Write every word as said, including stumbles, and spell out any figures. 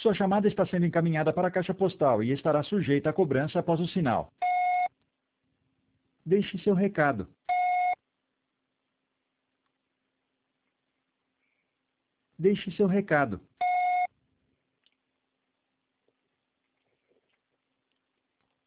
Sua chamada está sendo encaminhada para a caixa postal e estará sujeita a cobrança após o sinal. Deixe seu recado. Deixe seu recado.